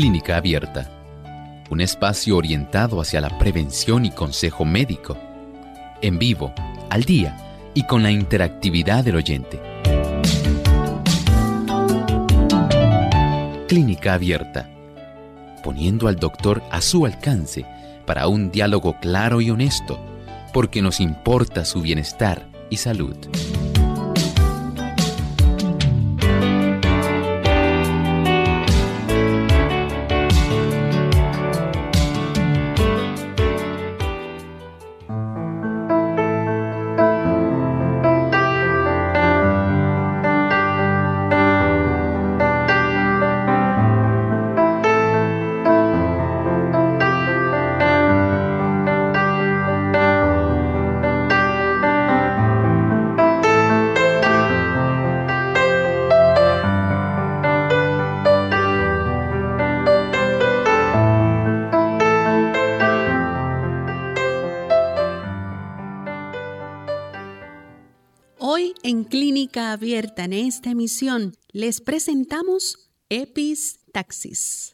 Clínica Abierta, un espacio orientado hacia la prevención y consejo médico, en vivo, al día y con la interactividad del oyente. Clínica Abierta, poniendo al doctor a su alcance para un diálogo claro y honesto, porque nos importa su bienestar y salud. Abierta, en esta emisión les presentamos Epistaxis.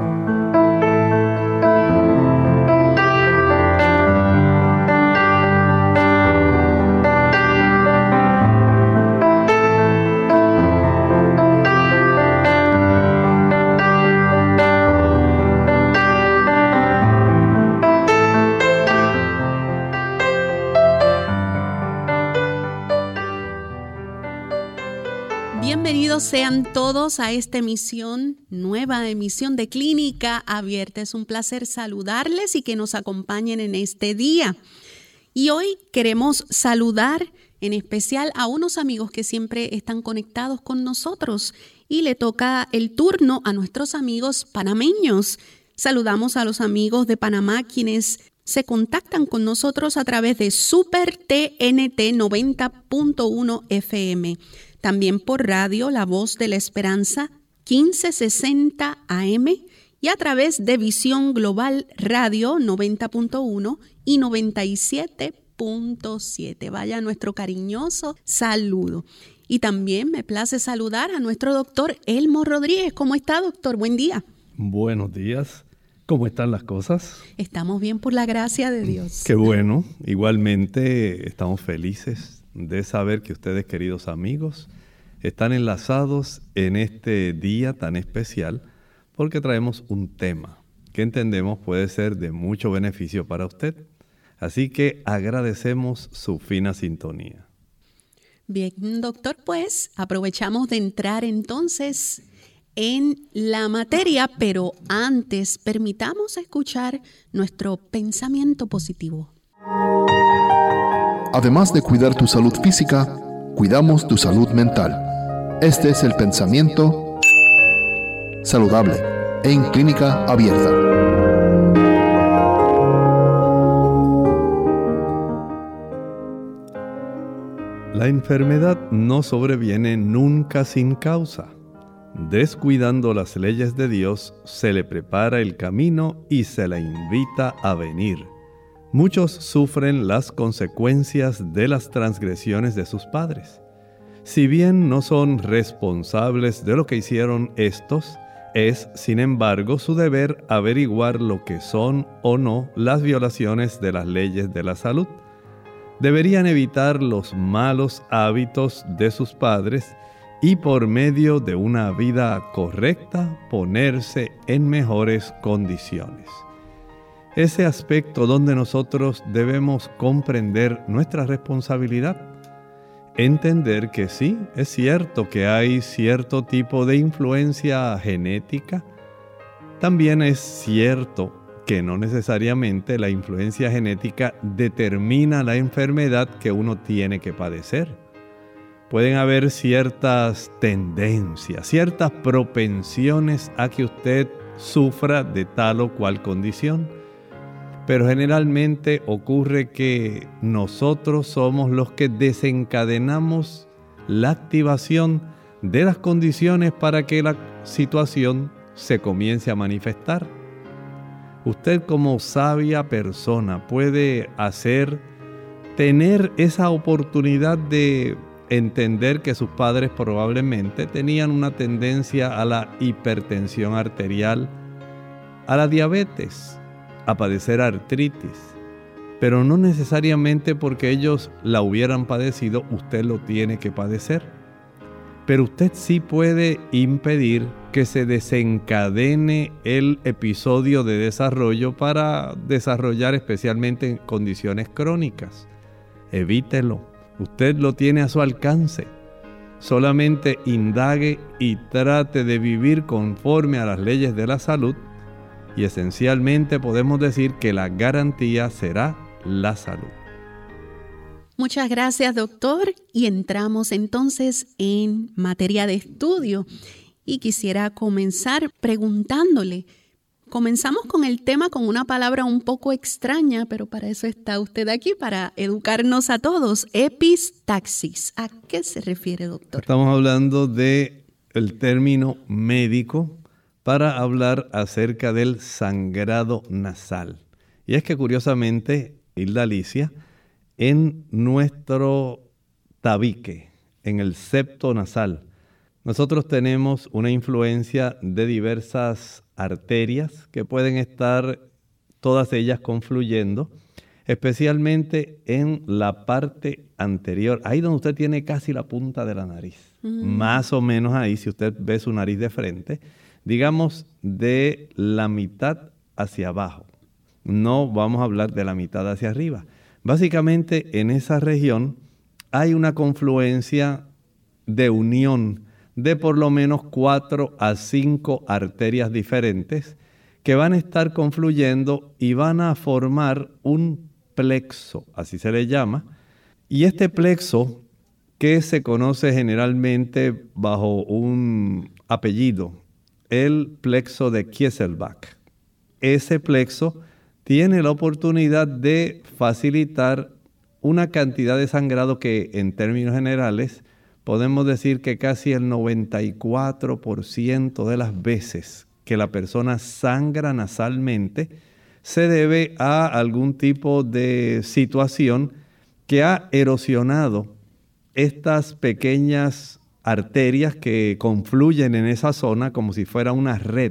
Bienvenidos sean todos a esta nueva emisión de Clínica Abierta. Es un placer saludarles y que nos acompañen en este día. Y hoy queremos saludar en especial a unos amigos que siempre están conectados con nosotros y le toca el turno a nuestros amigos panameños. Saludamos a los amigos de Panamá quienes se contactan con nosotros a través de Super TNT 90.1 FM. También por radio La Voz de la Esperanza 1560 AM y a través de Visión Global Radio 90.1 y 97.7. Vaya nuestro cariñoso saludo. Y también me place saludar a nuestro doctor Elmo Rodríguez. ¿Cómo está, doctor? Buen día. Buenos días. ¿Cómo están las cosas? Estamos bien por la gracia de Dios. Qué bueno. Igualmente estamos felices de saber que ustedes, queridos amigos, están enlazados en este día tan especial porque traemos un tema que entendemos puede ser de mucho beneficio para usted. Así que agradecemos su fina sintonía. Bien, doctor, pues aprovechamos de entrar entonces en la materia, pero antes permitamos escuchar nuestro pensamiento positivo. Además de cuidar tu salud física, cuidamos tu salud mental. Este es el pensamiento saludable en Clínica Abierta. La enfermedad no sobreviene nunca sin causa. Descuidando las leyes de Dios, se le prepara el camino y se le invita a venir. Muchos sufren las consecuencias de las transgresiones de sus padres. Si bien no son responsables de lo que hicieron estos, es, sin embargo, su deber averiguar lo que son o no las violaciones de las leyes de la salud. Deberían evitar los malos hábitos de sus padres y por medio de una vida correcta ponerse en mejores condiciones. Ese aspecto donde nosotros debemos comprender nuestra responsabilidad. Entender que sí, es cierto que hay cierto tipo de influencia genética. También es cierto que no necesariamente la influencia genética determina la enfermedad que uno tiene que padecer. Pueden haber ciertas tendencias, ciertas propensiones a que usted sufra de tal o cual condición. Pero generalmente ocurre que nosotros somos los que desencadenamos la activación de las condiciones para que la situación se comience a manifestar. Usted como sabia persona puede tener esa oportunidad de entender que sus padres probablemente tenían una tendencia a la hipertensión arterial, a la diabetes, a padecer artritis, pero no necesariamente porque ellos la hubieran padecido, usted lo tiene que padecer. Pero usted sí puede impedir que se desencadene el episodio de desarrollo para desarrollar especialmente en condiciones crónicas. Evítelo. Usted lo tiene a su alcance. Solamente indague y trate de vivir conforme a las leyes de la salud y esencialmente podemos decir que la garantía será la salud. Muchas gracias, doctor. Y entramos entonces en materia de estudio. Y quisiera comenzar preguntándole. Comenzamos con el tema con una palabra un poco extraña, pero para eso está usted aquí, para educarnos a todos. Epistaxis. ¿A qué se refiere, doctor? Estamos hablando del término médico para hablar acerca del sangrado nasal. Y es que curiosamente, Hilda Alicia, en nuestro tabique, en el septo nasal, nosotros tenemos una influencia de diversas arterias que pueden estar todas ellas confluyendo, especialmente en la parte anterior, ahí donde usted tiene casi la punta de la nariz, más o menos ahí, si usted ve su nariz de frente, digamos de la mitad hacia abajo. No vamos a hablar de la mitad hacia arriba. Básicamente en esa región hay una confluencia de unión de por lo menos 4 a 5 arterias diferentes que van a estar confluyendo y van a formar un plexo, así se le llama. Y este plexo, que se conoce generalmente bajo un apellido, el plexo de Kieselbach. Ese plexo tiene la oportunidad de facilitar una cantidad de sangrado que en términos generales podemos decir que casi el 94% de las veces que la persona sangra nasalmente se debe a algún tipo de situación que ha erosionado estas pequeñas arterias que confluyen en esa zona como si fuera una red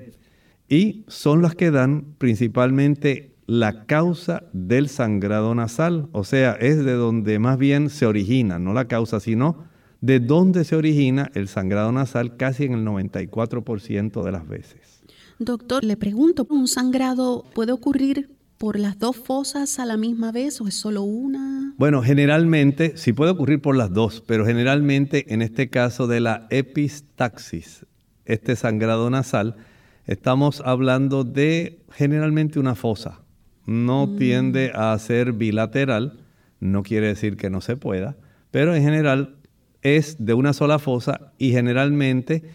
y son las que dan principalmente la causa del sangrado nasal, o sea, es de donde más bien se origina, no la causa, sino de dónde se origina el sangrado nasal casi en el 94% de las veces. Doctor, le pregunto, ¿un sangrado puede ocurrir por las dos fosas a la misma vez o es solo una? Bueno, generalmente sí puede ocurrir por las dos, pero generalmente en este caso de la epistaxis, este sangrado nasal, estamos hablando de generalmente una fosa. No tiende a ser bilateral, no quiere decir que no se pueda, pero en general es de una sola fosa y generalmente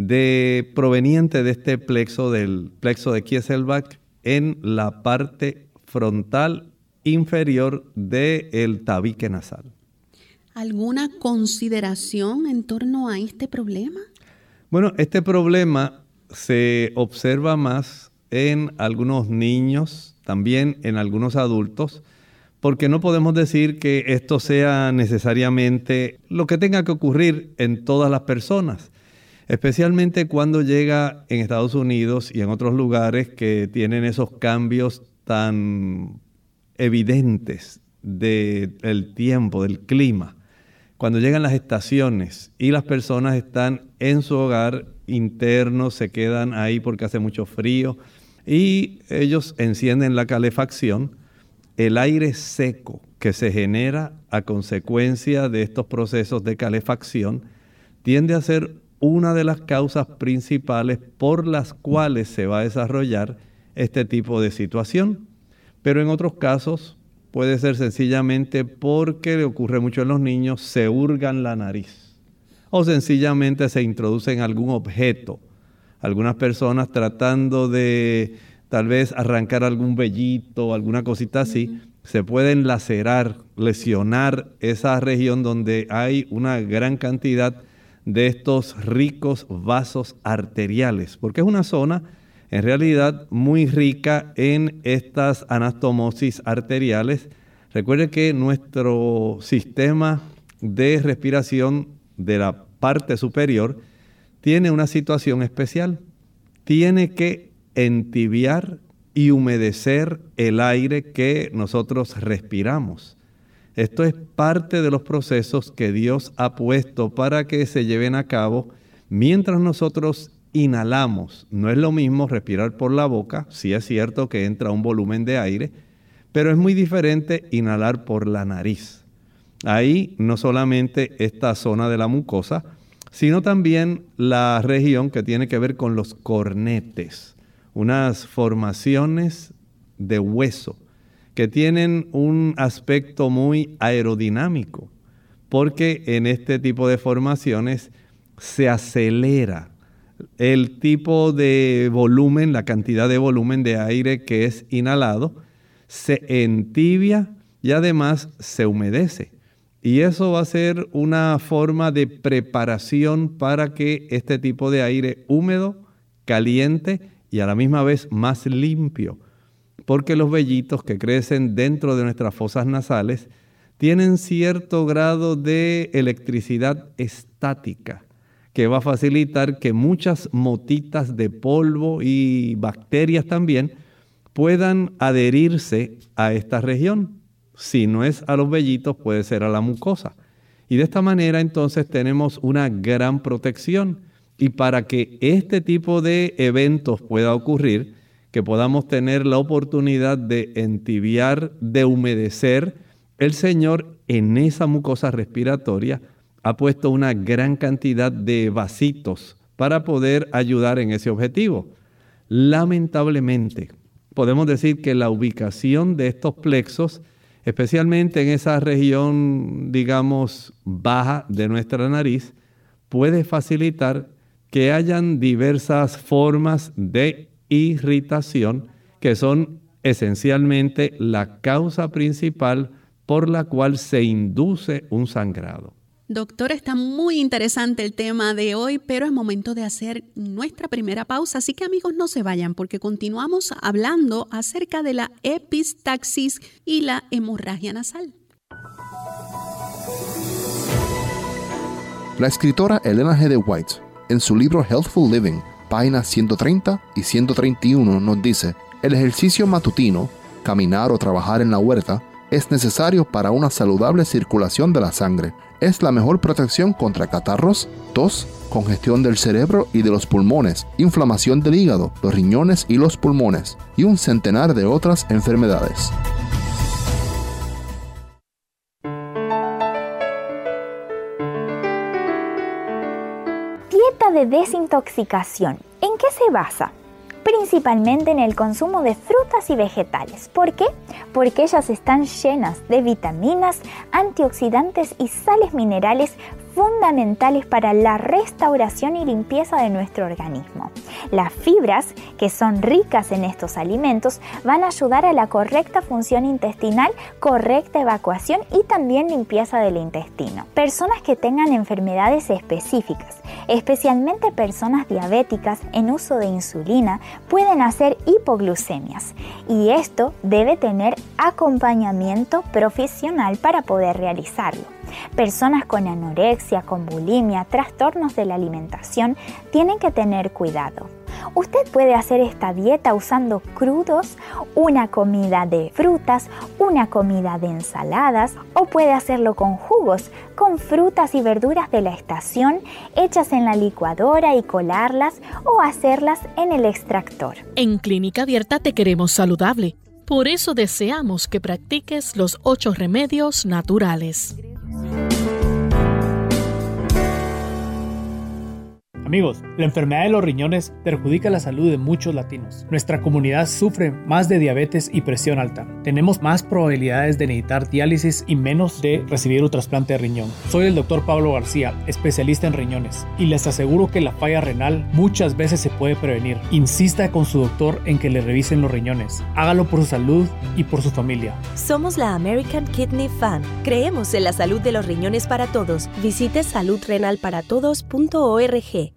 proveniente de este plexo, del plexo de Kieselbach, en la parte frontal inferior del tabique nasal. ¿Alguna consideración en torno a este problema? Bueno, este problema se observa más en algunos niños, también en algunos adultos, porque no podemos decir que esto sea necesariamente lo que tenga que ocurrir en todas las personas, especialmente cuando llega en Estados Unidos y en otros lugares que tienen esos cambios tan evidentes del tiempo, del clima. Cuando llegan las estaciones y las personas están en su hogar interno, se quedan ahí porque hace mucho frío y ellos encienden la calefacción, el aire seco que se genera a consecuencia de estos procesos de calefacción tiende a ser una de las causas principales por las cuales se va a desarrollar este tipo de situación. Pero en otros casos puede ser sencillamente porque le ocurre mucho en los niños, se hurgan la nariz o sencillamente se introducen algún objeto. Algunas personas tratando de tal vez arrancar algún vellito, alguna cosita así, se pueden lacerar, lesionar esa región donde hay una gran cantidad de estos ricos vasos arteriales, porque es una zona en realidad muy rica en estas anastomosis arteriales. Recuerde que nuestro sistema de respiración de la parte superior tiene una situación especial. Tiene que entibiar y humedecer el aire que nosotros respiramos. Esto es parte de los procesos que Dios ha puesto para que se lleven a cabo mientras nosotros inhalamos. No es lo mismo respirar por la boca, sí es cierto que entra un volumen de aire, pero es muy diferente inhalar por la nariz. Ahí no solamente esta zona de la mucosa, sino también la región que tiene que ver con los cornetes, unas formaciones de hueso que tienen un aspecto muy aerodinámico, porque en este tipo de formaciones se acelera el tipo de volumen, la cantidad de volumen de aire que es inhalado, se entibia y además se humedece. Y eso va a ser una forma de preparación para que este tipo de aire húmedo, caliente y a la misma vez más limpio, porque los vellitos que crecen dentro de nuestras fosas nasales tienen cierto grado de electricidad estática que va a facilitar que muchas motitas de polvo y bacterias también puedan adherirse a esta región. Si no es a los vellitos, puede ser a la mucosa. Y de esta manera entonces tenemos una gran protección. Y para que este tipo de eventos pueda ocurrir, que podamos tener la oportunidad de entibiar, de humedecer, el Señor en esa mucosa respiratoria ha puesto una gran cantidad de vasitos para poder ayudar en ese objetivo. Lamentablemente, podemos decir que la ubicación de estos plexos, especialmente en esa región, digamos, baja de nuestra nariz, puede facilitar que hayan diversas formas de irritación que son esencialmente la causa principal por la cual se induce un sangrado. Doctor, está muy interesante el tema de hoy, pero es momento de hacer nuestra primera pausa, así que amigos no se vayan porque continuamos hablando acerca de la epistaxis y la hemorragia nasal. La escritora Elena G. de White, en su libro Healthful Living, páginas 130 y 131, nos dice: el ejercicio matutino, caminar o trabajar en la huerta, es necesario para una saludable circulación de la sangre. Es la mejor protección contra catarros, tos, congestión del cerebro y de los pulmones, inflamación del hígado, los riñones y los pulmones, y un centenar de otras enfermedades. Dieta de desintoxicación. ¿En qué se basa? Principalmente en el consumo de frutas y vegetales. ¿Por qué? Porque ellas están llenas de vitaminas, antioxidantes y sales minerales fundamentales para la restauración y limpieza de nuestro organismo. Las fibras, que son ricas en estos alimentos, van a ayudar a la correcta función intestinal, correcta evacuación y también limpieza del intestino. Personas que tengan enfermedades específicas, especialmente personas diabéticas en uso de insulina, pueden hacer hipoglucemias y esto debe tener acompañamiento profesional para poder realizarlo. Personas con anorexia, con bulimia, trastornos de la alimentación tienen que tener cuidado. Usted puede hacer esta dieta usando crudos, una comida de frutas, una comida de ensaladas, o puede hacerlo con jugos, con frutas y verduras de la estación hechas en la licuadora y colarlas o hacerlas en el extractor. En Clínica Abierta te queremos saludable. Por eso deseamos que practiques los 8 remedios naturales. Amigos, la enfermedad de los riñones perjudica la salud de muchos latinos. Nuestra comunidad sufre más de diabetes y presión alta. Tenemos más probabilidades de necesitar diálisis y menos de recibir un trasplante de riñón. Soy el Dr. Pablo García, especialista en riñones, y les aseguro que la falla renal muchas veces se puede prevenir. Insista con su doctor en que le revisen los riñones. Hágalo por su salud y por su familia. Somos la American Kidney Fund. Creemos en la salud de los riñones para todos. Visite saludrenalparatodos.org.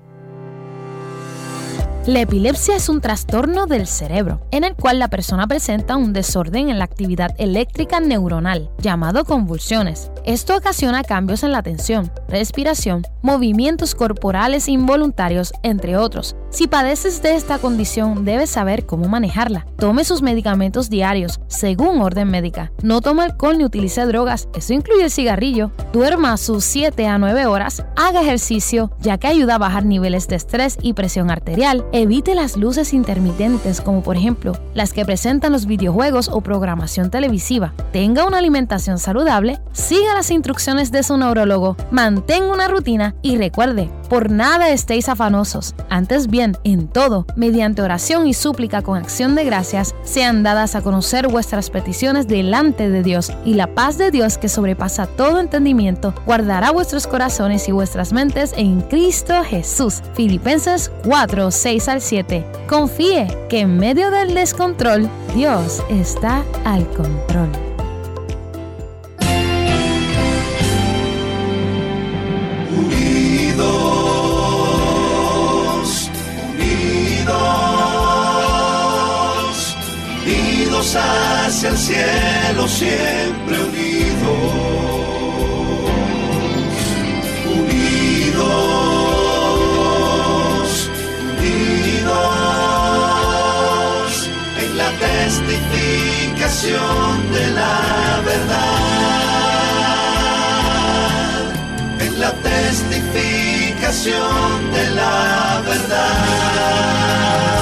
La epilepsia es un trastorno del cerebro, en el cual la persona presenta un desorden en la actividad eléctrica neuronal, llamado convulsiones. Esto ocasiona cambios en la tensión, respiración, movimientos corporales involuntarios, entre otros. Si padeces de esta condición, debes saber cómo manejarla. Tome sus medicamentos diarios, según orden médica. No tome alcohol ni utilice drogas, eso incluye el cigarrillo. Duerma sus 7 a 9 horas. Haga ejercicio, ya que ayuda a bajar niveles de estrés y presión arterial. Evite las luces intermitentes, como por ejemplo las que presentan los videojuegos o programación televisiva. Tenga una alimentación saludable, siga las instrucciones de su neurólogo, mantenga una rutina y recuerde, por nada estéis afanosos. Antes bien, en todo, mediante oración y súplica con acción de gracias, sean dadas a conocer vuestras peticiones delante de Dios, y la paz de Dios, que sobrepasa todo entendimiento, guardará vuestros corazones y vuestras mentes en Cristo Jesús. Filipenses 4, 6 al 7. Confíe que en medio del descontrol, Dios está al control. Unidos hacia el cielo, siempre unidos, unidos, unidos, en la testificación de la verdad, en la testificación de la verdad.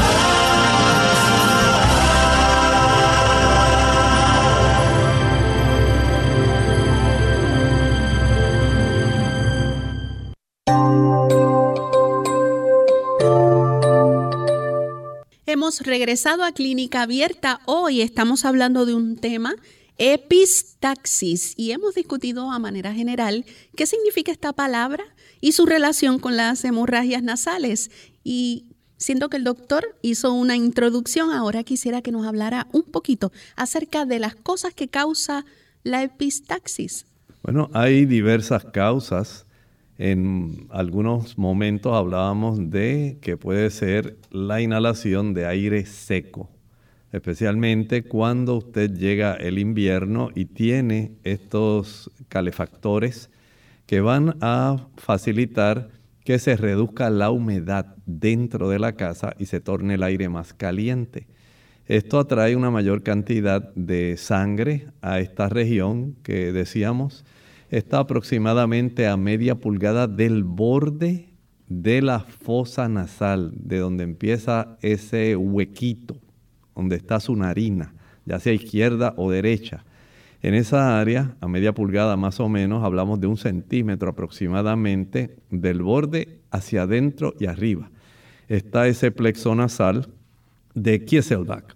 Hemos regresado a Clínica Abierta. Hoy estamos hablando de un tema, epistaxis, y hemos discutido a manera general qué significa esta palabra y su relación con las hemorragias nasales. Y siento que el doctor hizo una introducción, ahora quisiera que nos hablara un poquito acerca de las cosas que causa la epistaxis. Bueno, hay diversas causas. En algunos momentos hablábamos de que puede ser la inhalación de aire seco, especialmente cuando usted llega el invierno y tiene estos calefactores que van a facilitar que se reduzca la humedad dentro de la casa y se torne el aire más caliente. Esto atrae una mayor cantidad de sangre a esta región que decíamos está aproximadamente a media pulgada del borde de la fosa nasal, de donde empieza ese huequito, donde está su narina, ya sea izquierda o derecha. En esa área, a media pulgada más o menos, hablamos de 1 centímetro aproximadamente del borde hacia adentro y arriba. Está ese plexo nasal de Kieselbach.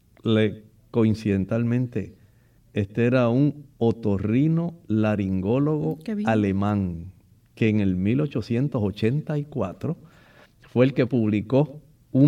Coincidentalmente, este era un otorrino-laringólogo alemán que en el 1884 fue el que publicó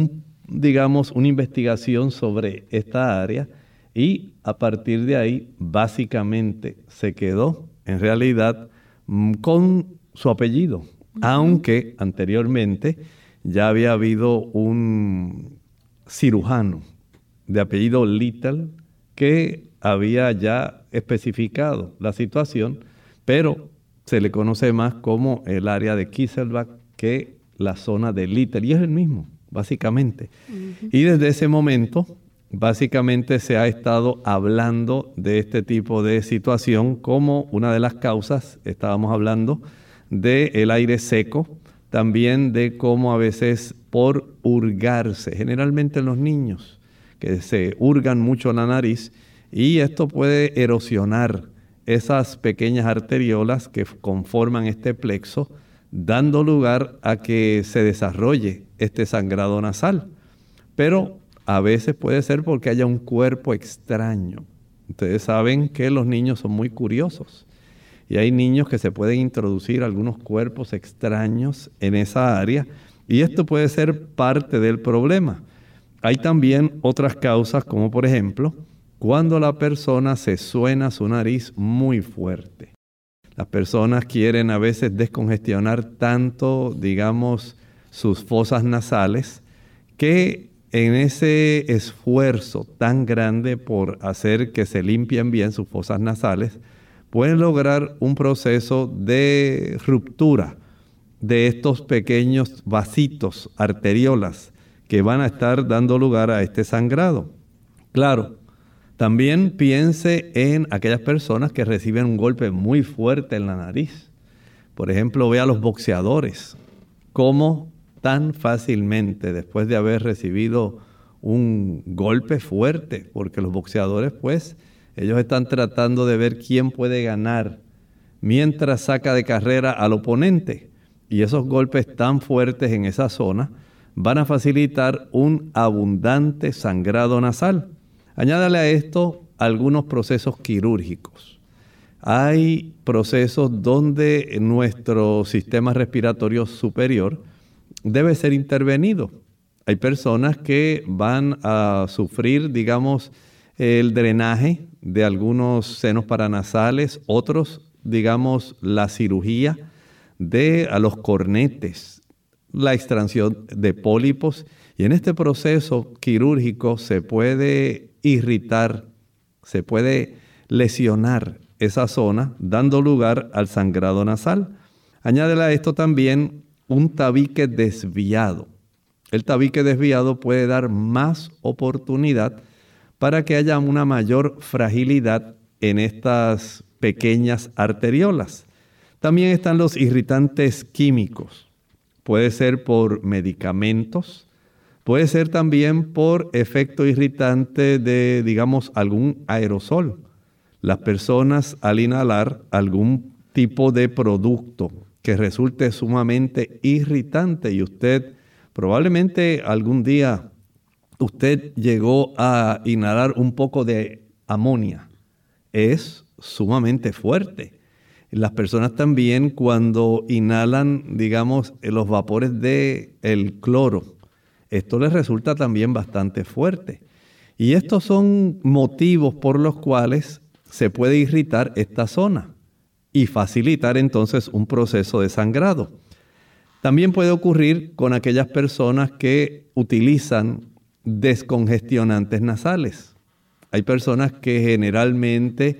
una investigación sobre esta área, y a partir de ahí básicamente se quedó en realidad con su apellido, aunque anteriormente ya había habido un cirujano de apellido Little que había ya especificado la situación, pero se le conoce más como el área de Kieselbach que la zona de Little, y es el mismo, básicamente. Y desde ese momento, básicamente se ha estado hablando de este tipo de situación como una de las causas. Estábamos hablando del aire seco, también de cómo a veces por hurgarse, generalmente en los niños, que se hurgan mucho la nariz, y esto puede erosionar esas pequeñas arteriolas que conforman este plexo, dando lugar a que se desarrolle este sangrado nasal. Pero a veces puede ser porque haya un cuerpo extraño. Ustedes saben que los niños son muy curiosos y hay niños que se pueden introducir algunos cuerpos extraños en esa área, y esto puede ser parte del problema. Hay también otras causas, como por ejemplo, cuando la persona se suena su nariz muy fuerte. Las personas quieren a veces descongestionar tanto, digamos, sus fosas nasales, que en ese esfuerzo tan grande por hacer que se limpien bien sus fosas nasales, pueden lograr un proceso de ruptura de estos pequeños vasitos, arteriolas, que van a estar dando lugar a este sangrado. Claro, también piense en aquellas personas que reciben un golpe muy fuerte en la nariz. Por ejemplo, ve a los boxeadores, cómo tan fácilmente, después de haber recibido un golpe fuerte, porque los boxeadores, pues, ellos están tratando de ver quién puede ganar mientras saca de carrera al oponente. Y esos golpes tan fuertes en esa zona van a facilitar un abundante sangrado nasal. Añádale a esto algunos procesos quirúrgicos. Hay procesos donde nuestro sistema respiratorio superior debe ser intervenido. Hay personas que van a sufrir, digamos, el drenaje de algunos senos paranasales, otros, digamos, la cirugía a los cornetes, la extracción de pólipos. Y en este proceso quirúrgico se puede irritar, se puede lesionar esa zona, dando lugar al sangrado nasal. Añádele a esto también un tabique desviado. El tabique desviado puede dar más oportunidad para que haya una mayor fragilidad en estas pequeñas arteriolas. También están los irritantes químicos. Puede ser por medicamentos, puede ser también por efecto irritante de, digamos, algún aerosol. Las personas al inhalar algún tipo de producto que resulte sumamente irritante y usted probablemente algún día usted llegó a inhalar un poco de amonia. Es sumamente fuerte. Las personas también cuando inhalan, digamos, los vapores del cloro, esto les resulta también bastante fuerte. Y estos son motivos por los cuales se puede irritar esta zona y facilitar entonces un proceso de sangrado. También puede ocurrir con aquellas personas que utilizan descongestionantes nasales. Hay personas que generalmente,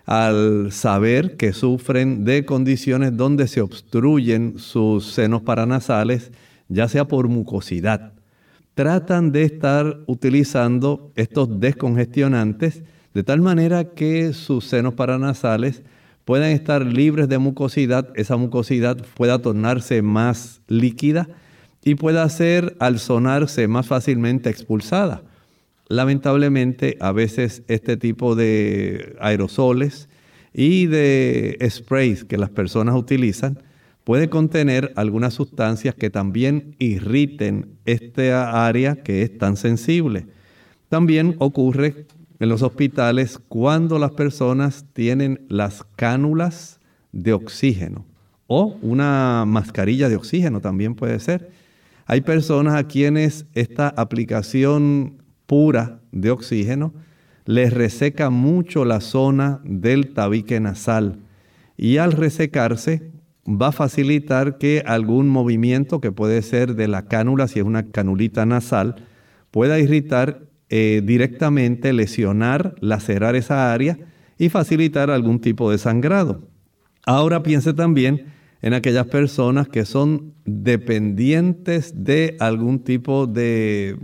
al saber que sufren de condiciones donde se obstruyen sus senos paranasales, ya sea por mucosidad, tratan de estar utilizando estos descongestionantes de tal manera que sus senos paranasales puedan estar libres de mucosidad, esa mucosidad pueda tornarse más líquida y pueda ser, al sonarse, más fácilmente expulsada. Lamentablemente, a veces este tipo de aerosoles y de sprays que las personas utilizan puede contener algunas sustancias que también irriten esta área que es tan sensible. También ocurre en los hospitales cuando las personas tienen las cánulas de oxígeno o una mascarilla de oxígeno también puede ser. Hay personas a quienes esta aplicación pura de oxígeno les reseca mucho la zona del tabique nasal y al resecarse va a facilitar que algún movimiento que puede ser de la cánula, si es una canulita nasal, pueda irritar directamente, lesionar, lacerar esa área y facilitar algún tipo de sangrado. Ahora piense también en aquellas personas que son dependientes de algún tipo de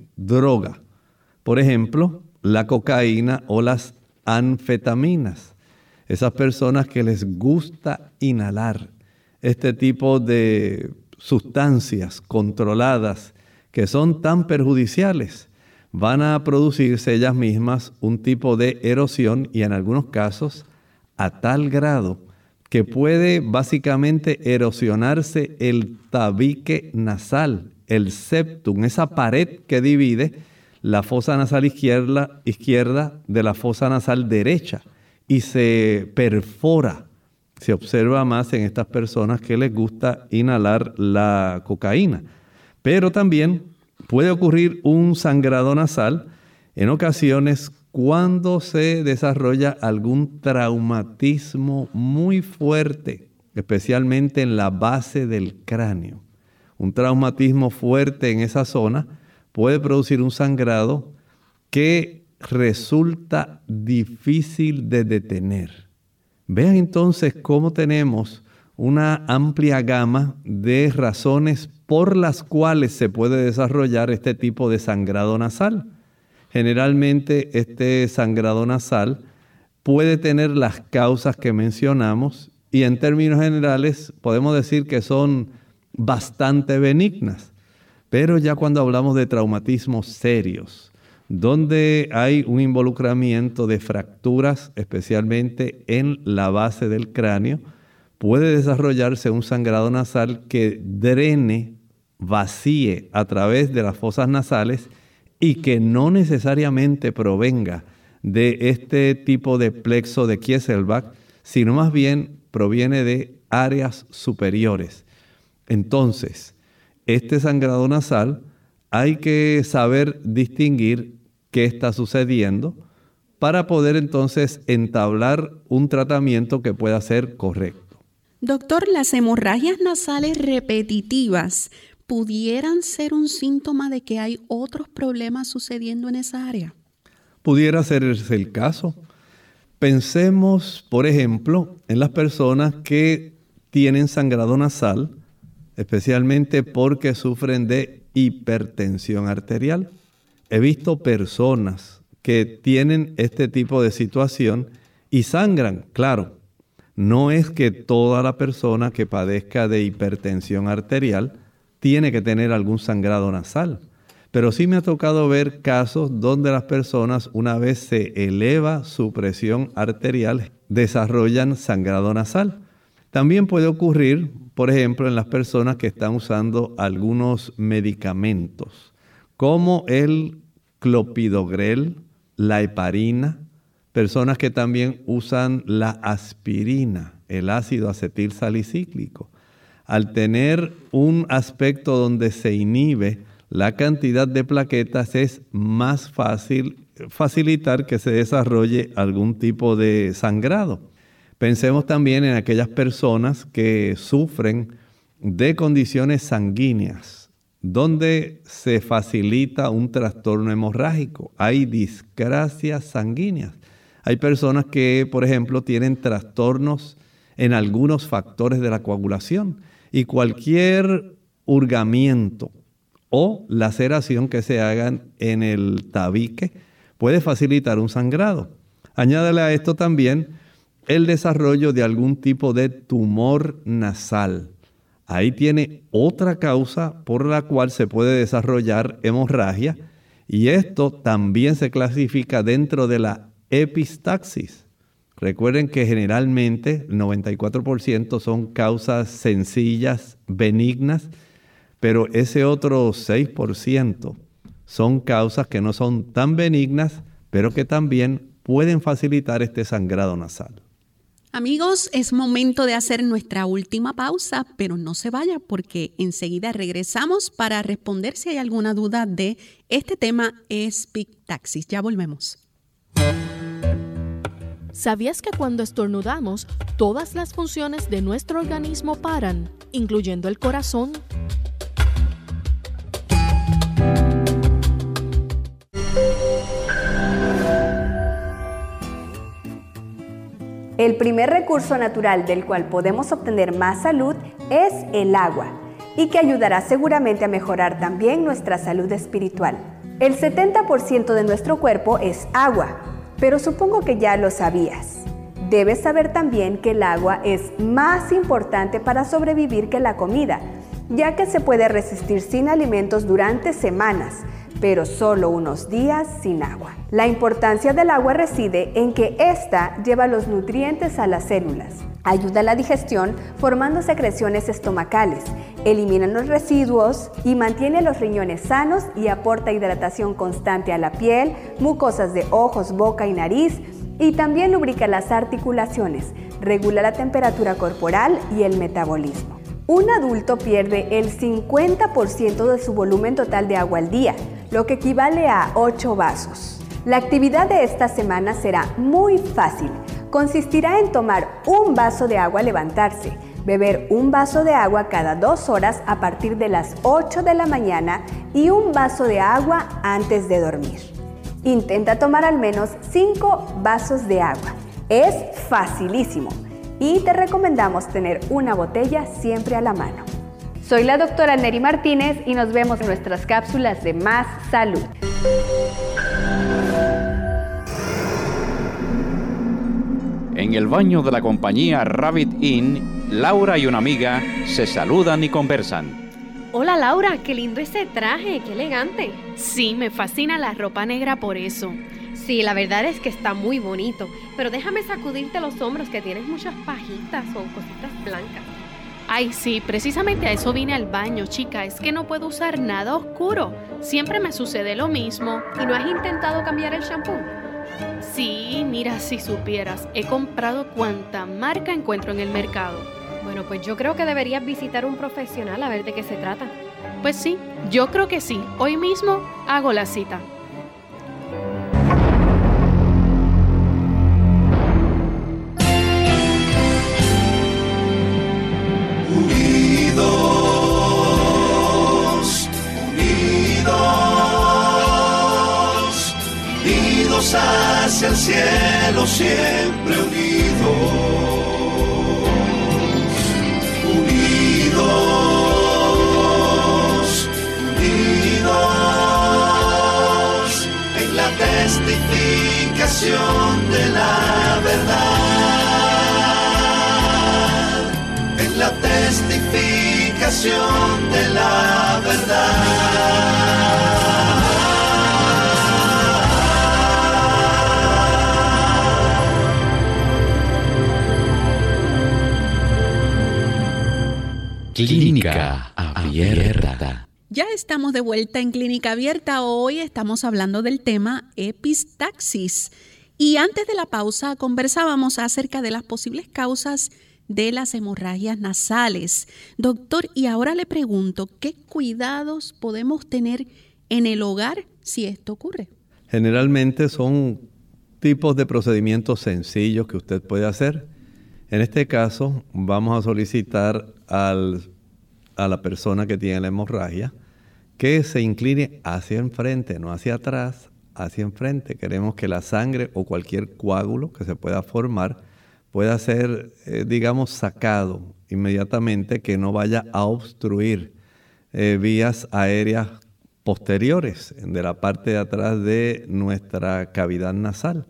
droga. Por ejemplo, la cocaína o las anfetaminas. Esas personas que les gusta inhalar este tipo de sustancias controladas que son tan perjudiciales, van a producirse ellas mismas un tipo de erosión y en algunos casos a tal grado que puede básicamente erosionarse el tabique nasal, el septum, esa pared que divide la fosa nasal izquierda de la fosa nasal derecha y se perfora. Se observa más en estas personas que les gusta inhalar la cocaína. Pero también puede ocurrir un sangrado nasal en ocasiones cuando se desarrolla algún traumatismo muy fuerte, especialmente en la base del cráneo. Un traumatismo fuerte en esa zona puede producir un sangrado que resulta difícil de detener. Vean entonces cómo tenemos una amplia gama de razones por las cuales se puede desarrollar este tipo de sangrado nasal. Generalmente este sangrado nasal puede tener las causas que mencionamos y en términos generales podemos decir que son bastante benignas. Pero ya cuando hablamos de traumatismos serios, donde hay un involucramiento de fracturas, especialmente en la base del cráneo, puede desarrollarse un sangrado nasal que drene, vacíe a través de las fosas nasales y que no necesariamente provenga de este tipo de plexo de Kieselbach, sino más bien proviene de áreas superiores. Entonces, este sangrado nasal hay que saber distinguir qué está sucediendo para poder entonces entablar un tratamiento que pueda ser correcto. Doctor, ¿las hemorragias nasales repetitivas pudieran ser un síntoma de que hay otros problemas sucediendo en esa área? Pudiera ser ese el caso. Pensemos, por ejemplo, en las personas que tienen sangrado nasal, especialmente porque sufren de hipertensión arterial. He visto personas que tienen este tipo de situación y sangran, claro. No es que toda la persona que padezca de hipertensión arterial tiene que tener algún sangrado nasal. Pero sí me ha tocado ver casos donde las personas, una vez se eleva su presión arterial, desarrollan sangrado nasal. También puede ocurrir, por ejemplo, en las personas que están usando algunos medicamentos, como el clopidogrel, la heparina, personas que también usan la aspirina, el ácido acetil salicíclico. Al tener un aspecto donde se inhibe la cantidad de plaquetas, es más fácil facilitar que se desarrolle algún tipo de sangrado. Pensemos también en aquellas personas que sufren de condiciones sanguíneas, donde se facilita un trastorno hemorrágico. Hay discrasias sanguíneas. Hay personas que, por ejemplo, tienen trastornos en algunos factores de la coagulación y cualquier hurgamiento o laceración que se hagan en el tabique puede facilitar un sangrado. Añádale a esto también el desarrollo de algún tipo de tumor nasal. Ahí tiene otra causa por la cual se puede desarrollar hemorragia y esto también se clasifica dentro de la epistaxis. Recuerden que generalmente el 94% son causas sencillas, benignas, pero ese otro 6% son causas que no son tan benignas, pero que también pueden facilitar este sangrado nasal. Amigos, es momento de hacer nuestra última pausa, pero no se vaya porque enseguida regresamos para responder si hay alguna duda de este tema epistaxis. Ya volvemos. ¿Sabías que cuando estornudamos, todas las funciones de nuestro organismo paran, incluyendo el corazón? El primer recurso natural del cual podemos obtener más salud es el agua, y que ayudará seguramente a mejorar también nuestra salud espiritual. El 70% de nuestro cuerpo es agua, pero supongo que ya lo sabías. Debes saber también que el agua es más importante para sobrevivir que la comida, ya que se puede resistir sin alimentos durante semanas, pero solo unos días sin agua. La importancia del agua reside en que ésta lleva los nutrientes a las células, ayuda a la digestión formando secreciones estomacales, elimina los residuos y mantiene los riñones sanos y aporta hidratación constante a la piel, mucosas de ojos, boca y nariz, y también lubrica las articulaciones, regula la temperatura corporal y el metabolismo. Un adulto pierde el 50% de su volumen total de agua al día, lo que equivale a 8 vasos. La actividad de esta semana será muy fácil. Consistirá en tomar un vaso de agua al levantarse, beber un vaso de agua cada 2 horas a partir de las 8 de la mañana y un vaso de agua antes de dormir. Intenta tomar al menos 5 vasos de agua Es facilísimo y te recomendamos tener una botella siempre a la mano. Soy la doctora Neri Martínez y nos vemos en nuestras cápsulas de Más Salud. En el baño de la compañía Rabbit Inn, Laura y una amiga se saludan y conversan. Hola Laura, qué lindo ese traje, qué elegante. Sí, me fascina la ropa negra por eso. Sí, la verdad es que está muy bonito, pero déjame sacudirte los hombros que tienes muchas pajitas o cositas blancas. Ay, sí, precisamente a eso vine al baño, chica, es que no puedo usar nada oscuro. Siempre me sucede lo mismo. ¿Y no has intentado cambiar el shampoo? Sí, mira, si supieras, he comprado cuanta marca encuentro en el mercado. Bueno, pues yo creo que deberías visitar un profesional a ver de qué se trata. Pues sí, yo creo que sí. Hoy mismo hago la cita. Unidos hacia el cielo, siempre unidos. Unidos en la testificación de la verdad, en la testificación de la verdad. Clínica Abierta. Ya estamos de vuelta en Clínica Abierta. Hoy estamos hablando del tema epistaxis. Y antes de la pausa conversábamos acerca de las posibles causas de las hemorragias nasales. Doctor, y ahora le pregunto, ¿qué cuidados podemos tener en el hogar si esto ocurre? Generalmente son tipos de procedimientos sencillos que usted puede hacer. En este caso, vamos a solicitar a la persona que tiene la hemorragia que se incline hacia enfrente, no hacia atrás, hacia enfrente. Queremos que la sangre o cualquier coágulo que se pueda formar pueda ser, sacado inmediatamente, que no vaya a obstruir vías aéreas posteriores de la parte de atrás de nuestra cavidad nasal.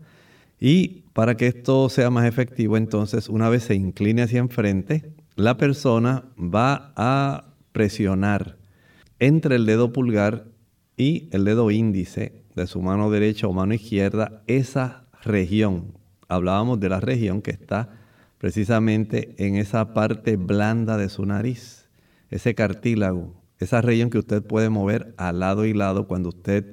Y para que esto sea más efectivo, entonces, una vez se incline hacia enfrente, la persona va a presionar entre el dedo pulgar y el dedo índice de su mano derecha o mano izquierda esa región. Hablábamos de la región que está precisamente en esa parte blanda de su nariz, ese cartílago, esa región que usted puede mover a lado y lado cuando usted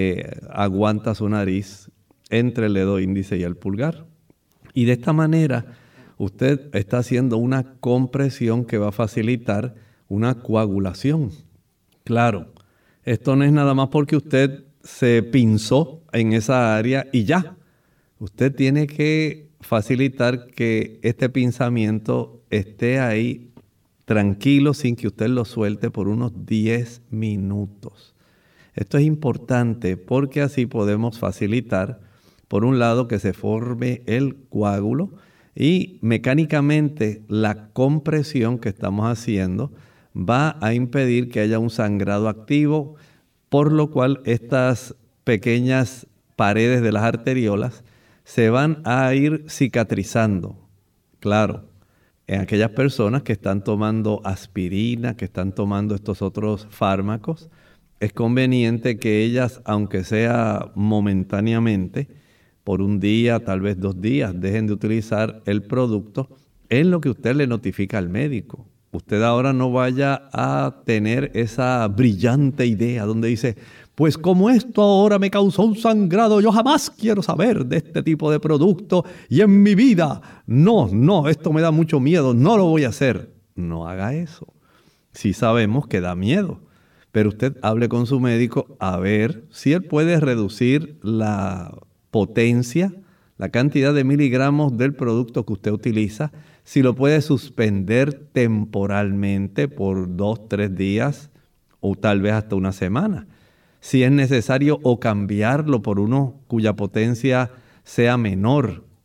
aguanta su nariz entre el dedo índice y el pulgar. Y de esta manera usted está haciendo una compresión que va a facilitar una coagulación. Claro, esto no es nada más porque usted se pinzó en esa área y ya. Usted tiene que facilitar que este pinzamiento esté ahí tranquilo sin que usted lo suelte por unos 10 minutos. Esto es importante porque así podemos facilitar, por un lado, que se forme el coágulo y mecánicamente la compresión que estamos haciendo va a impedir que haya un sangrado activo, por lo cual estas pequeñas paredes de las arteriolas se van a ir cicatrizando. Claro, en aquellas personas que están tomando aspirina, que están tomando estos otros fármacos, es conveniente que ellas, aunque sea momentáneamente, por un día, tal vez 2 días, dejen de utilizar el producto en lo que usted le notifica al médico. Usted ahora no vaya a tener esa brillante idea donde dice, pues como esto ahora me causó un sangrado, yo jamás quiero saber de este tipo de producto y en mi vida, no, esto me da mucho miedo, no lo voy a hacer. No haga eso. Sí sabemos que da miedo, pero usted hable con su médico a ver si él puede reducir la potencia, la cantidad de miligramos del producto que usted utiliza, si lo puede suspender temporalmente por 2-3 días o tal vez hasta una semana. Si es necesario, o cambiarlo por uno cuya potencia sea menor,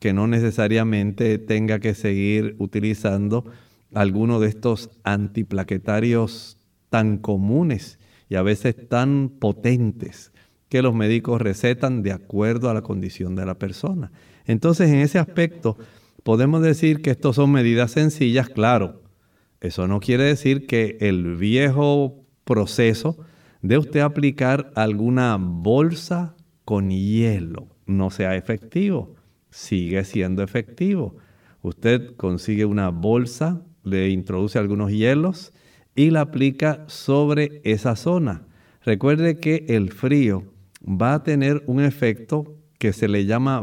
que no necesariamente tenga que seguir utilizando alguno de estos antiplaquetarios tan comunes y a veces tan potentes que los médicos recetan de acuerdo a la condición de la persona. Entonces, en ese aspecto, podemos decir que estos son medidas sencillas, claro. Eso no quiere decir que el viejo proceso de usted aplicar alguna bolsa con hielo no sea efectivo. Sigue siendo efectivo. Usted consigue una bolsa, le introduce algunos hielos y la aplica sobre esa zona. Recuerde que el frío va a tener un efecto que se le llama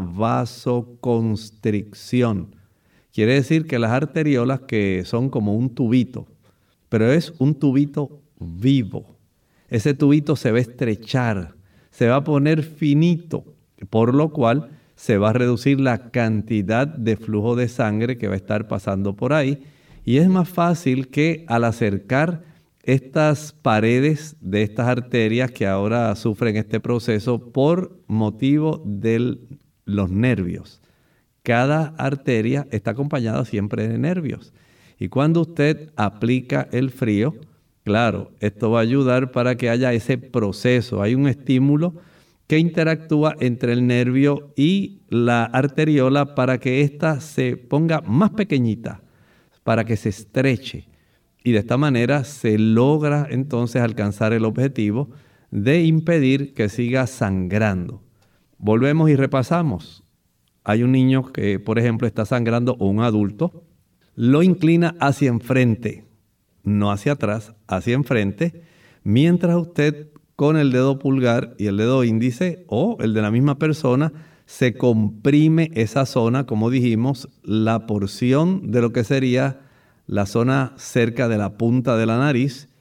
vasoconstricción. Quiere decir que las arteriolas, que son como un tubito, pero es un tubito vivo. Ese tubito se va a estrechar, se va a poner finito, por lo cual se va a reducir la cantidad de flujo de sangre que va a estar pasando por ahí. Y es más fácil que al acercar estas paredes de estas arterias que ahora sufren este proceso por motivo de los nervios. Cada arteria está acompañada siempre de nervios. Y cuando usted aplica el frío, claro, esto va a ayudar para que haya ese proceso. Hay un estímulo que interactúa entre el nervio y la arteriola para que ésta se ponga más pequeñita, para que se estreche. Y de esta manera se logra entonces alcanzar el objetivo de impedir que siga sangrando. Volvemos y repasamos. Hay un niño que, por ejemplo, está sangrando, o un adulto, lo inclina hacia enfrente, no hacia atrás, hacia enfrente, mientras usted con el dedo pulgar y el dedo índice, o el de la misma persona, se comprime esa zona, como dijimos, la porción de lo que sería la zona cerca de la punta de la nariz,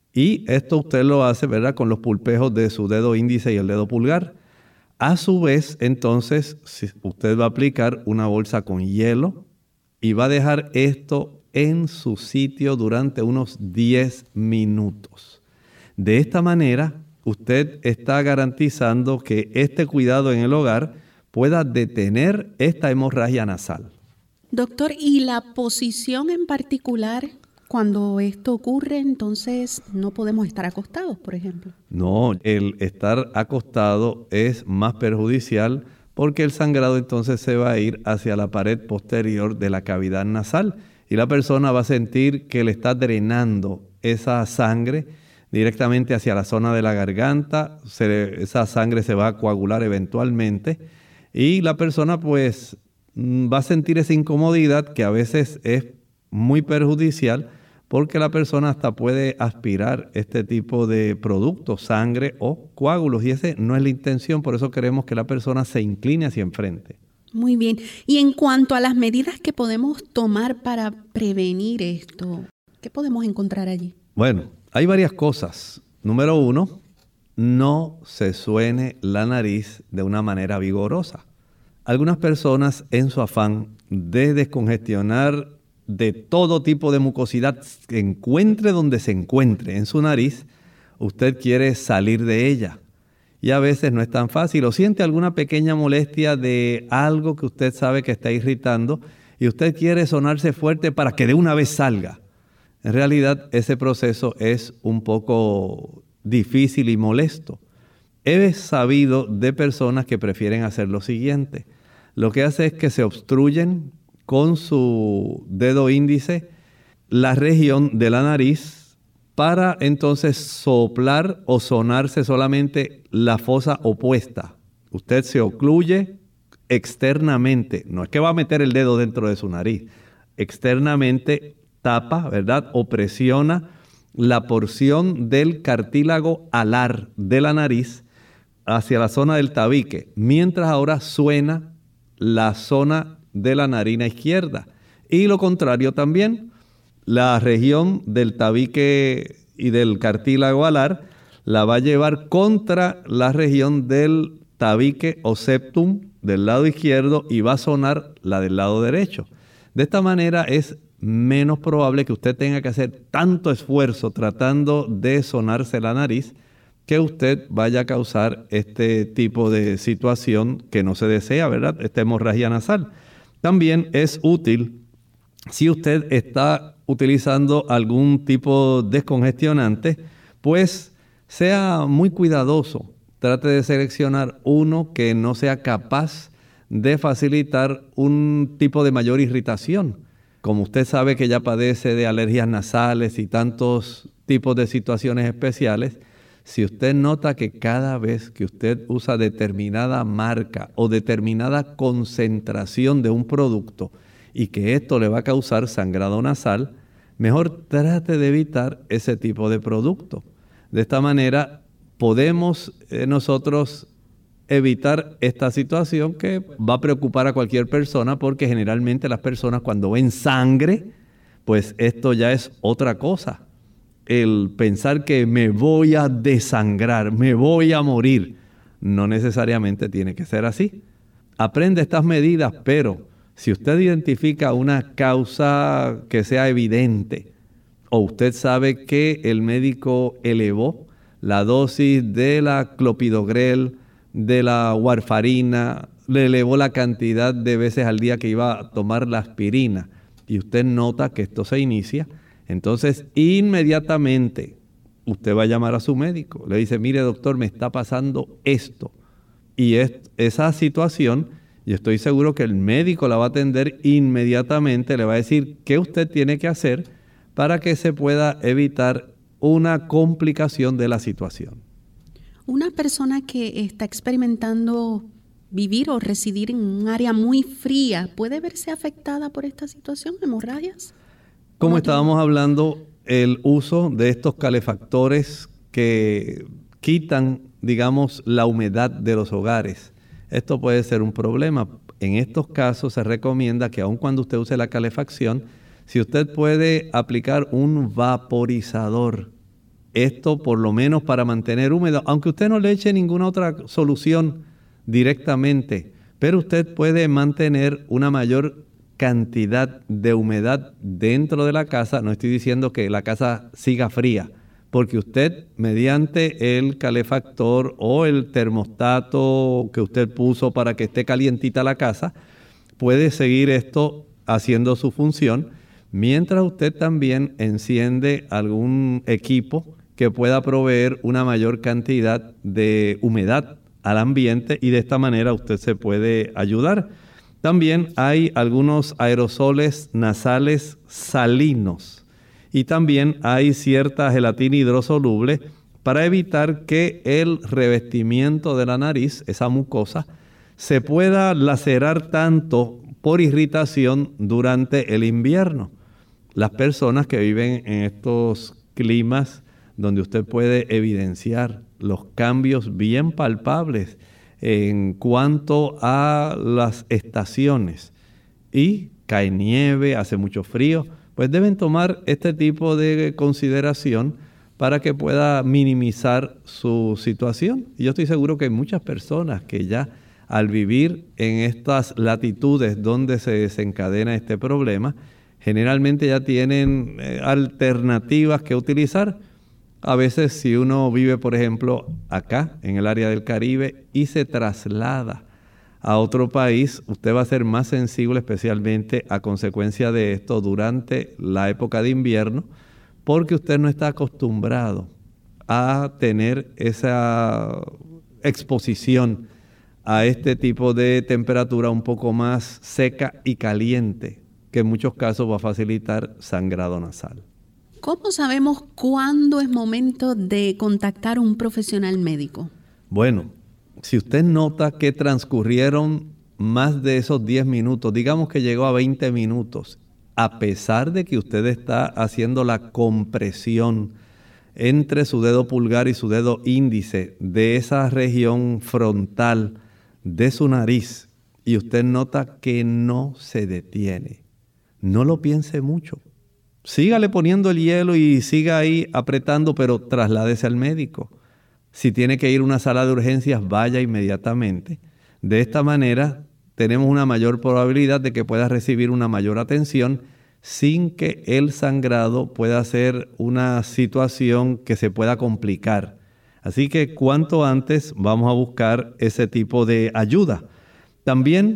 y esto usted lo hace, ¿verdad?, con los pulpejos de su dedo índice y el dedo pulgar. A su vez, entonces, usted va a aplicar una bolsa con hielo y va a dejar esto en su sitio durante unos 10 minutos. De esta manera, usted está garantizando que este cuidado en el hogar pueda detener esta hemorragia nasal. Doctor, ¿y la posición en particular? Cuando esto ocurre, entonces no podemos estar acostados, por ejemplo. No, el estar acostado es más perjudicial porque el sangrado entonces se va a ir hacia la pared posterior de la cavidad nasal y la persona va a sentir que le está drenando esa sangre directamente hacia la zona de la garganta. Esa sangre se va a coagular eventualmente y la persona pues va a sentir esa incomodidad que a veces es muy perjudicial porque la persona hasta puede aspirar este tipo de productos, sangre o coágulos, y esa no es la intención, por eso queremos que la persona se incline hacia enfrente. Muy bien. Y en cuanto a las medidas que podemos tomar para prevenir esto, ¿qué podemos encontrar allí? Bueno, hay varias cosas. Número 1, no se suene la nariz de una manera vigorosa. Algunas personas, en su afán de descongestionar de todo tipo de mucosidad, que encuentre donde se encuentre en su nariz, usted quiere salir de ella. Y a veces no es tan fácil, o siente alguna pequeña molestia de algo que usted sabe que está irritando y usted quiere sonarse fuerte para que de una vez salga. En realidad, ese proceso es un poco difícil y molesto. He sabido de personas que prefieren hacer lo siguiente. Lo que hace es que se obstruyen con su dedo índice la región de la nariz para entonces soplar o sonarse solamente la fosa opuesta. Usted se ocluye externamente, no es que va a meter el dedo dentro de su nariz, externamente tapa, ¿verdad?, o presiona la porción del cartílago alar de la nariz hacia la zona del tabique, mientras ahora suena la zona de la narina izquierda. Y lo contrario también, la región del tabique y del cartílago alar la va a llevar contra la región del tabique o septum del lado izquierdo y va a sonar la del lado derecho. De esta manera es menos probable que usted tenga que hacer tanto esfuerzo tratando de sonarse la nariz que usted vaya a causar este tipo de situación que no se desea, ¿verdad? Esta hemorragia nasal. También es útil si usted está utilizando algún tipo de descongestionante, pues sea muy cuidadoso. Trate de seleccionar uno que no sea capaz de facilitar un tipo de mayor irritación. Como usted sabe que ya padece de alergias nasales y tantos tipos de situaciones especiales, si usted nota que cada vez que usted usa determinada marca o determinada concentración de un producto y que esto le va a causar sangrado nasal, mejor trate de evitar ese tipo de producto. De esta manera podemos nosotros evitar esta situación que va a preocupar a cualquier persona, porque generalmente las personas cuando ven sangre, pues esto ya es otra cosa. El pensar que me voy a desangrar, me voy a morir, no necesariamente tiene que ser así. Aprende estas medidas, pero si usted identifica una causa que sea evidente, o usted sabe que el médico elevó la dosis de la clopidogrel, de la warfarina, le elevó la cantidad de veces al día que iba a tomar la aspirina, y usted nota que esto se inicia, entonces inmediatamente usted va a llamar a su médico. Le dice, mire doctor, me está pasando esto. Y esa situación, yo estoy seguro que el médico la va a atender inmediatamente, le va a decir qué usted tiene que hacer para que se pueda evitar una complicación de la situación. Una persona que está experimentando vivir o residir en un área muy fría, ¿puede verse afectada por esta situación, hemorragias? Como estábamos hablando, el uso de estos calefactores que quitan, digamos, la humedad de los hogares, esto puede ser un problema. En estos casos se recomienda que aun cuando usted use la calefacción, si usted puede aplicar un vaporizador, esto por lo menos para mantener húmedo, aunque usted no le eche ninguna otra solución directamente, pero usted puede mantener una mayor cantidad de humedad dentro de la casa. No estoy diciendo que la casa siga fría, porque usted mediante el calefactor o el termostato que usted puso para que esté calientita la casa, puede seguir esto haciendo su función, mientras usted también enciende algún equipo que pueda proveer una mayor cantidad de humedad al ambiente, y de esta manera usted se puede ayudar. También hay algunos aerosoles nasales salinos y también hay cierta gelatina hidrosoluble para evitar que el revestimiento de la nariz, esa mucosa, se pueda lacerar tanto por irritación durante el invierno. Las personas que viven en estos climas donde usted puede evidenciar los cambios bien palpables en cuanto a las estaciones y cae nieve, hace mucho frío, pues deben tomar este tipo de consideración para que pueda minimizar su situación. Y yo estoy seguro que hay muchas personas que ya al vivir en estas latitudes donde se desencadena este problema, generalmente ya tienen alternativas que utilizar. A veces si uno vive, por ejemplo, acá en el área del Caribe y se traslada a otro país, usted va a ser más sensible, especialmente a consecuencia de esto durante la época de invierno, porque usted no está acostumbrado a tener esa exposición a este tipo de temperatura un poco más seca y caliente, que en muchos casos va a facilitar sangrado nasal. ¿Cómo sabemos cuándo es momento de contactar a un profesional médico? Bueno, si usted nota que transcurrieron más de esos 10 minutos, digamos que llegó a 20 minutos, a pesar de que usted está haciendo la compresión entre su dedo pulgar y su dedo índice de esa región frontal de su nariz, y usted nota que no se detiene, no lo piense mucho. Sígale poniendo el hielo y siga ahí apretando, pero trasládese al médico. Si tiene que ir a una sala de urgencias, vaya inmediatamente. De esta manera, tenemos una mayor probabilidad de que pueda recibir una mayor atención sin que el sangrado pueda ser una situación que se pueda complicar. Así que cuanto antes vamos a buscar ese tipo de ayuda. También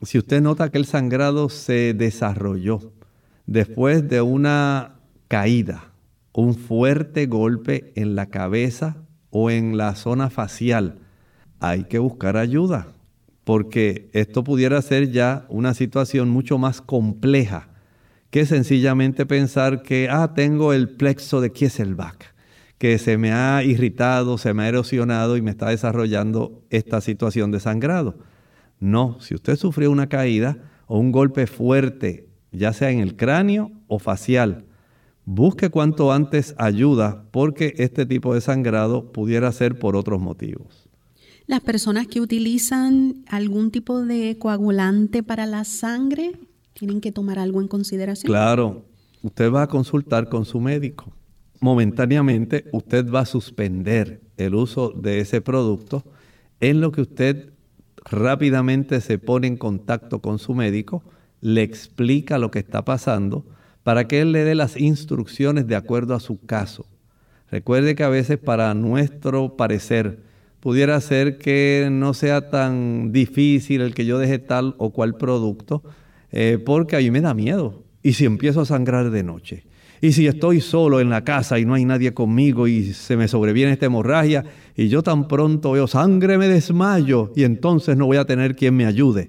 si usted nota que el sangrado se desarrolló después de una caída, un fuerte golpe en la cabeza o en la zona facial, hay que buscar ayuda, porque esto pudiera ser ya una situación mucho más compleja que sencillamente pensar que tengo el plexo de Kieselbach, que se me ha irritado, se me ha erosionado y me está desarrollando esta situación de sangrado. No, si usted sufrió una caída o un golpe fuerte, ya sea en el cráneo o facial, busque cuanto antes ayuda, porque este tipo de sangrado pudiera ser por otros motivos. Las personas que utilizan algún tipo de coagulante para la sangre, ¿tienen que tomar algo en consideración? Claro, usted va a consultar con su médico. Momentáneamente usted va a suspender el uso de ese producto en lo que usted rápidamente se pone en contacto con su médico, le explica lo que está pasando para que él le dé las instrucciones de acuerdo a su caso. Recuerde que a veces para nuestro parecer pudiera ser que no sea tan difícil el que yo deje tal o cual producto, porque a mí me da miedo. ¿Y si empiezo a sangrar de noche? ¿Y si estoy solo en la casa y no hay nadie conmigo y se me sobreviene esta hemorragia y yo tan pronto veo sangre me desmayo y entonces no voy a tener quien me ayude?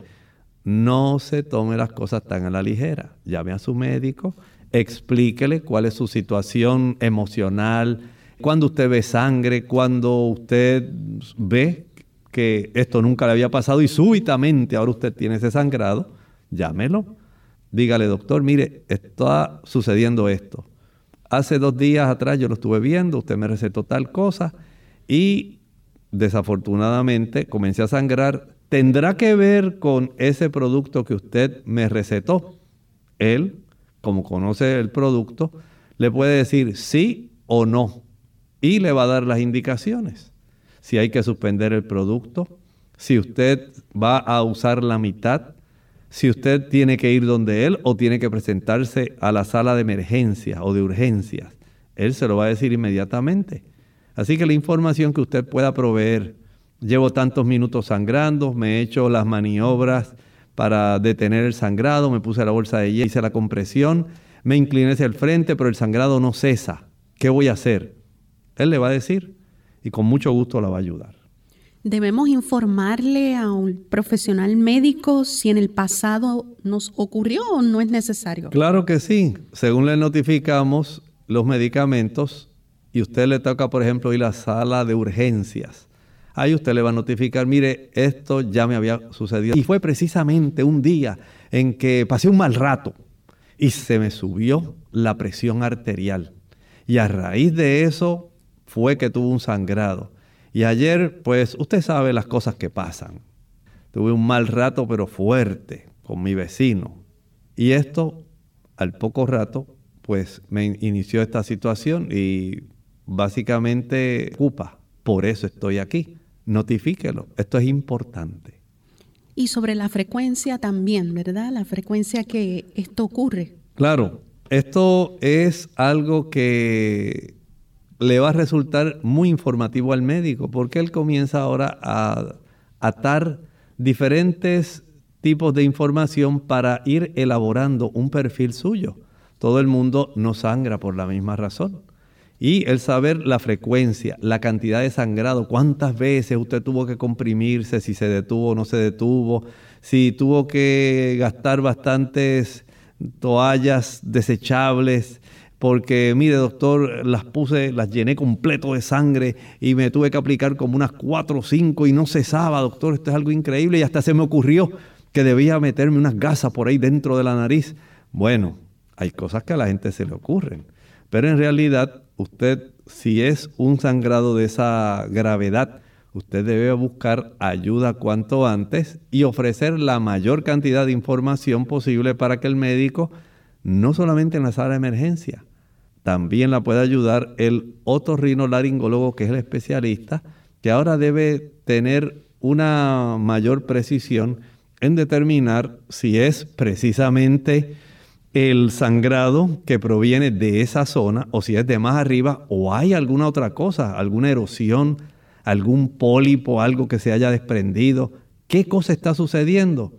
No se tome las cosas tan a la ligera. Llame a su médico, explíquele cuál es su situación emocional, cuando usted ve sangre, cuando usted ve que esto nunca le había pasado y súbitamente ahora usted tiene ese sangrado, llámelo. Dígale, doctor, mire, está sucediendo esto. Hace 2 días atrás yo lo estuve viendo, usted me recetó tal cosa y desafortunadamente comencé a sangrar. ¿Tendrá que ver con ese producto que usted me recetó? Él, como conoce el producto, le puede decir sí o no y le va a dar las indicaciones. Si hay que suspender el producto, si usted va a usar la mitad, si usted tiene que ir donde él o tiene que presentarse a la sala de emergencias o de urgencias. Él se lo va a decir inmediatamente. Así que la información que usted pueda proveer, llevo tantos minutos sangrando, me he hecho las maniobras para detener el sangrado, me puse la bolsa de hielo, hice la compresión, me incliné hacia el frente, pero el sangrado no cesa. ¿Qué voy a hacer? Él le va a decir y con mucho gusto la va a ayudar. ¿Debemos informarle a un profesional médico si en el pasado nos ocurrió o no es necesario? Claro que sí. Según le notificamos los medicamentos y usted le toca, por ejemplo, ir a la sala de urgencias, ahí usted le va a notificar, mire, esto ya me había sucedido. Y fue precisamente un día en que pasé un mal rato y se me subió la presión arterial. Y a raíz de eso fue que tuve un sangrado. Y ayer, pues, usted sabe las cosas que pasan. Tuve un mal rato, pero fuerte, con mi vecino. Y esto, al poco rato, pues, me inició esta situación y básicamente ocupa. Por eso estoy aquí. Notifíquelo. Esto es importante. Y sobre la frecuencia también, ¿verdad? La frecuencia que esto ocurre. Claro. Esto es algo que le va a resultar muy informativo al médico, porque él comienza ahora a atar diferentes tipos de información para ir elaborando un perfil suyo. Todo el mundo no sangra por la misma razón. Y el saber la frecuencia, la cantidad de sangrado, cuántas veces usted tuvo que comprimirse, si se detuvo o no se detuvo, si tuvo que gastar bastantes toallas desechables, porque mire doctor, las llené completo de sangre y me tuve que aplicar como unas 4 o 5 y no cesaba, doctor, esto es algo increíble, y hasta se me ocurrió que debía meterme unas gasas por ahí dentro de la nariz. Bueno, hay cosas que a la gente se le ocurren, pero en realidad usted, si es un sangrado de esa gravedad, usted debe buscar ayuda cuanto antes y ofrecer la mayor cantidad de información posible para que el médico, no solamente en la sala de emergencia, también la puede ayudar el otorrinolaringólogo, que es el especialista, que ahora debe tener una mayor precisión en determinar si es precisamente el sangrado que proviene de esa zona o si es de más arriba o hay alguna otra cosa, alguna erosión, algún pólipo, algo que se haya desprendido. ¿Qué cosa está sucediendo?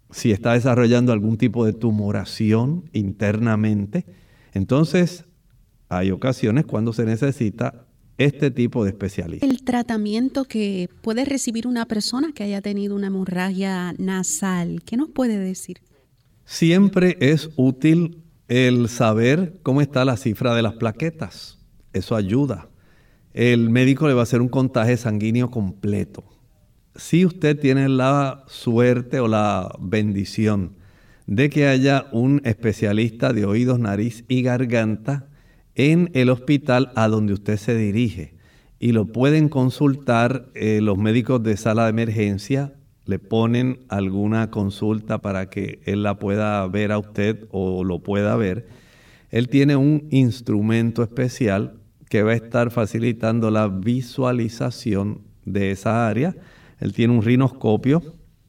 si está desarrollando algún tipo de tumoración internamente. Entonces, hay ocasiones cuando se necesita este tipo de especialista. El tratamiento que puede recibir una persona que haya tenido una hemorragia nasal, ¿qué nos puede decir? Siempre es útil el saber cómo está la cifra de las plaquetas. Eso ayuda. El médico le va a hacer un conteo sanguíneo completo. Si usted tiene la suerte o la bendición de que haya un especialista de oídos, nariz y garganta en el hospital a donde usted se dirige, y lo pueden consultar los médicos de sala de emergencia, le ponen alguna consulta para que él la pueda ver a usted o lo pueda ver. Él tiene un instrumento especial que va a estar facilitando la visualización de esa área. Él tiene un rinoscopio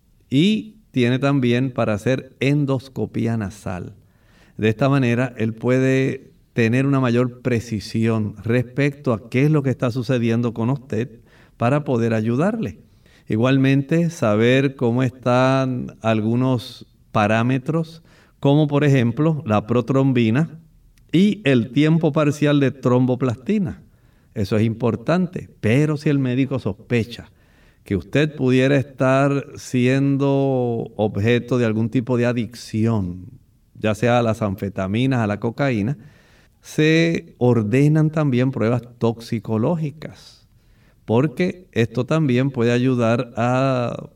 y tiene también para hacer endoscopía nasal. De esta manera, él puede tener una mayor precisión respecto a qué es lo que está sucediendo con usted para poder ayudarle. Igualmente, saber cómo están algunos parámetros, como por ejemplo la protrombina y el tiempo parcial de tromboplastina. Eso es importante, pero si el médico sospecha que usted pudiera estar siendo objeto de algún tipo de adicción, ya sea a las anfetaminas, a la cocaína, se ordenan también pruebas toxicológicas, porque esto también puede ayudar a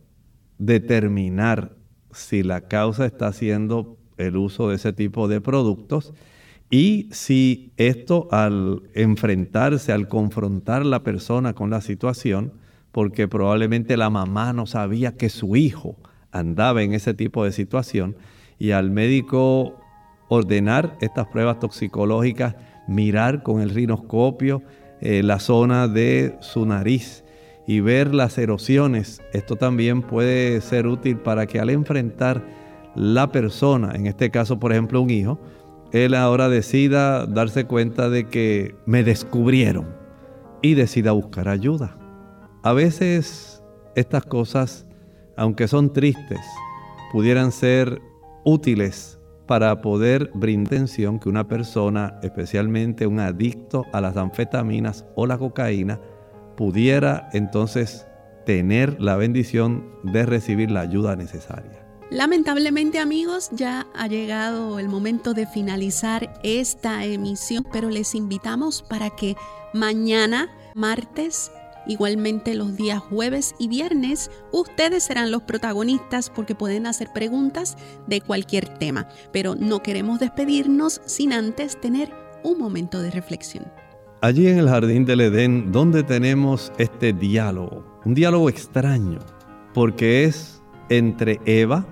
determinar si la causa está siendo el uso de ese tipo de productos y si esto al enfrentarse, al confrontar la persona con la situación, porque probablemente la mamá no sabía que su hijo andaba en ese tipo de situación, y al médico ordenar estas pruebas toxicológicas, mirar con el rinoscopio la zona de su nariz y ver las erosiones. Esto también puede ser útil para que al enfrentar la persona, en este caso por ejemplo un hijo, él ahora decida darse cuenta de que me descubrieron y decida buscar ayuda. A veces estas cosas, aunque son tristes, pudieran ser útiles para poder brindar atención que una persona, especialmente un adicto a las anfetaminas o la cocaína, pudiera entonces tener la bendición de recibir la ayuda necesaria. Lamentablemente, amigos, ya ha llegado el momento de finalizar esta emisión, pero les invitamos para que mañana, martes, igualmente los días jueves y viernes, ustedes serán los protagonistas porque pueden hacer preguntas de cualquier tema. Pero no queremos despedirnos sin antes tener un momento de reflexión. Allí en el Jardín del Edén, donde tenemos este diálogo, un diálogo extraño, porque es entre Eva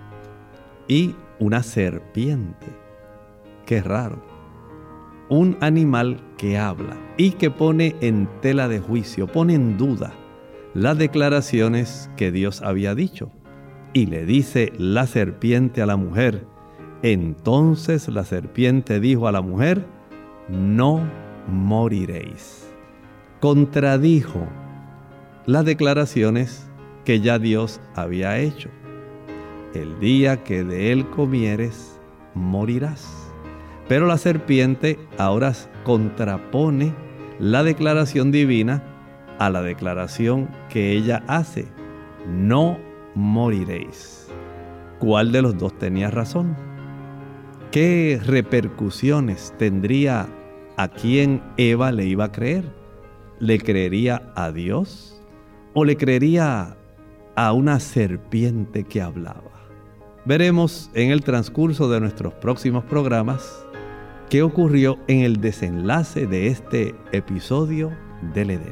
y una serpiente. Qué raro. Un animal que habla y que pone en tela de juicio, pone en duda las declaraciones que Dios había dicho. Y le dice la serpiente a la mujer. Entonces la serpiente dijo a la mujer: no moriréis. Contradijo las declaraciones que ya Dios había hecho. El día que de él comieres, morirás. Pero la serpiente ahora contrapone la declaración divina a la declaración que ella hace: no moriréis. ¿Cuál de los dos tenía razón? ¿Qué repercusiones tendría a quien Eva le iba a creer? ¿Le creería a Dios o le creería a una serpiente que hablaba? Veremos en el transcurso de nuestros próximos programas qué ocurrió en el desenlace de este episodio del Edén.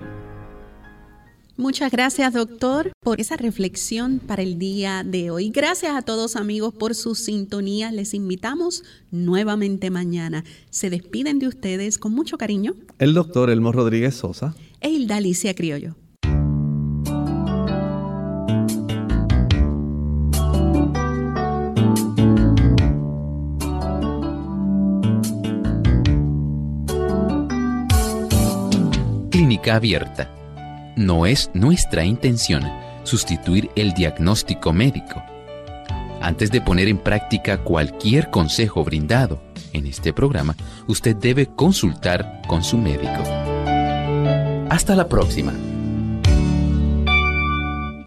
Muchas gracias, doctor, por esa reflexión para el día de hoy. Gracias a todos, amigos, por su sintonía. Les invitamos nuevamente mañana. Se despiden de ustedes con mucho cariño el doctor Elmo Rodríguez Sosa e Hilda Alicia Criollo. Clínica Abierta. No es nuestra intención sustituir el diagnóstico médico. Antes de poner en práctica cualquier consejo brindado en este programa, usted debe consultar con su médico. Hasta la próxima.